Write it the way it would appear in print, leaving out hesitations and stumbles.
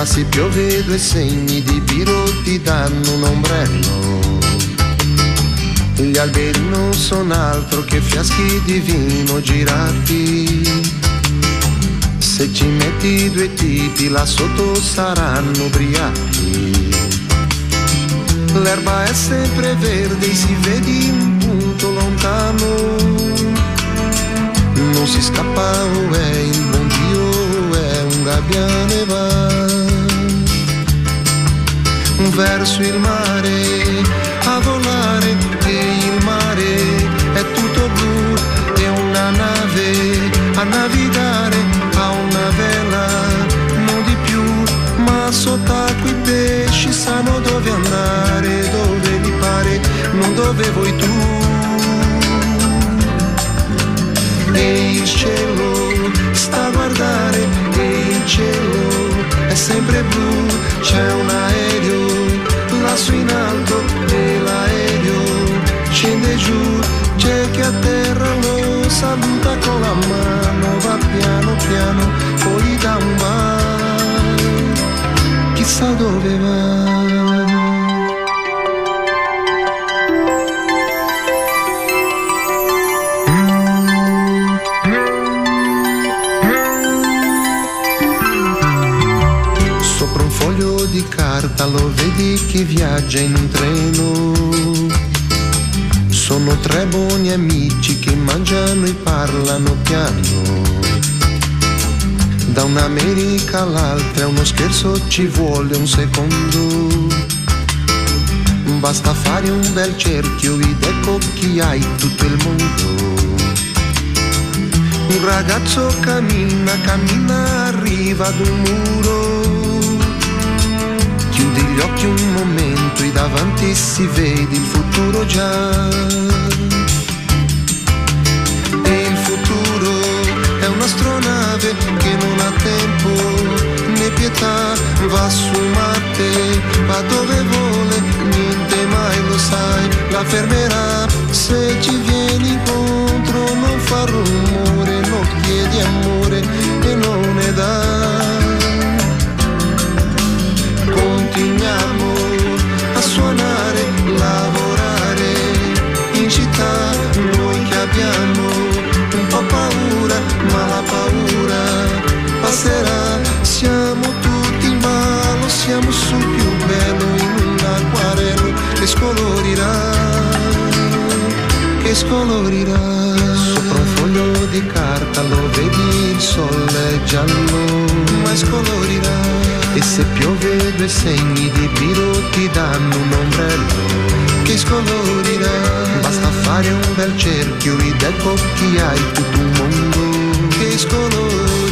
se piove due segni di biro ti danno un ombrello. Gli alberi non sono altro che fiaschi di vino girati. Se ci metti due tipi là sotto saranno ubriachi. L'erba è sempre verde, si vede un punto lontano. Non si scappa, oh, è il buon Dio, è un gabbiane va verso il mare a volare, e il mare è tutto blu, è una nave a navigare, ha una vela, non di più, ma sott'acqua i pesci sanno dove andare, dove gli pare, non dove vuoi tu. E il cielo sta a guardare, e il cielo è sempre blu, c'è un aereo lassù in alto e l'aereo scende giù, c'è chi a terra lo saluta con la mano, va piano piano, poi gli dà un bacio, chissà dove va. Di carta lo vedi che viaggia in un treno. Sono tre buoni amici che mangiano e parlano piano. Da un'America all'altra uno scherzo ci vuole un secondo. Basta fare un bel cerchio ed ecco chi hai tutto il mondo. Un ragazzo cammina, cammina, arriva ad un muro. Chiudi gli occhi un momento e davanti si vede il futuro già. E il futuro è un'astronave che non ha tempo né pietà, va su Marte, va dove vuole, niente mai lo sai, la fermerà. Se ci vieni incontro non fa rumore, non chiedi amore e non ne dà. Continuiamo a suonare, lavorare in città, noi che abbiamo un po' paura, ma la paura passerà. Siamo tutti in ballo, siamo sul più bello in un acquarello che scolorirà, che scolorirà. Sopra un foglio di carta lo vedi, il sole è giallo, ma scolorirà. E se piove due segni di biro ti danno un ombrello che scolorirà. Basta fare un bel cerchio ed ecco chi hai tutto un mondo che scolorirà.